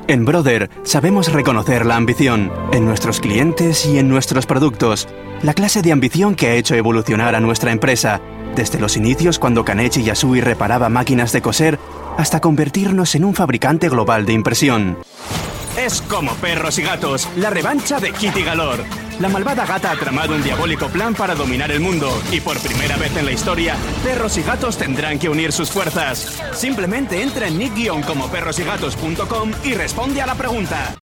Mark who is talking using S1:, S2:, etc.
S1: En Brother sabemos reconocer la ambición, en nuestros clientes y en nuestros productos. La clase de ambición que ha hecho evolucionar a nuestra empresa, desde los inicios cuando Kaneci Yasui reparaba máquinas de coser, hasta convertirnos en un fabricante global de impresión. Es como Perros y Gatos, la revancha de Kitty Galore. La malvada gata ha tramado un diabólico plan para dominar el mundo, y por primera vez en la historia, Perros y Gatos tendrán que unir sus fuerzas. Simplemente entra en nick-comoperrosygatos.com y responde a la pregunta.